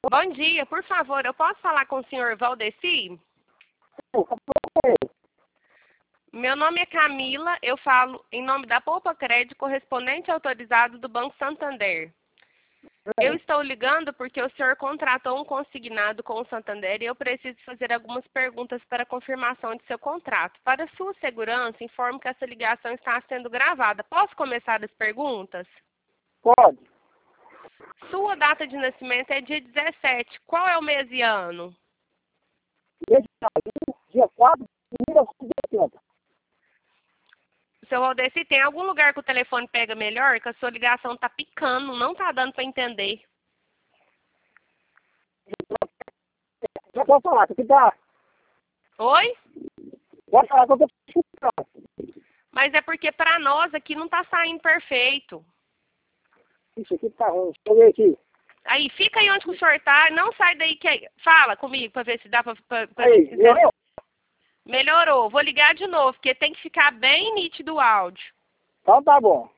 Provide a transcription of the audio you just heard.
Bom dia, por favor, eu posso falar com o senhor Valdeci? Meu nome é Camila, eu falo em nome da Poupa Crédito, correspondente autorizado do Banco Santander. Eu estou ligando porque o senhor contratou um consignado com o Santander e eu preciso fazer algumas perguntas para confirmação de seu contrato. Para sua segurança, informo que essa ligação está sendo gravada. Posso começar as perguntas? Pode. Sua data de nascimento é dia 17. Qual é o mês e ano? Dia 4 de 1980. Seu Valdeci, tem algum lugar que o telefone pega melhor? Que a sua ligação está picando, não está dando para entender. Já pode falar, que tá. Oi? Pode falar que eu tô escutando. Mas é porque para nós aqui não está saindo perfeito. Isso aqui tá ruim. Deixa eu ver aqui. Aí, fica aí onde o senhor está, não sai daí que... Fala comigo para ver se dá para... Aí, melhorou? Melhorou. Vou ligar de novo, porque tem que ficar bem nítido o áudio. Então tá bom.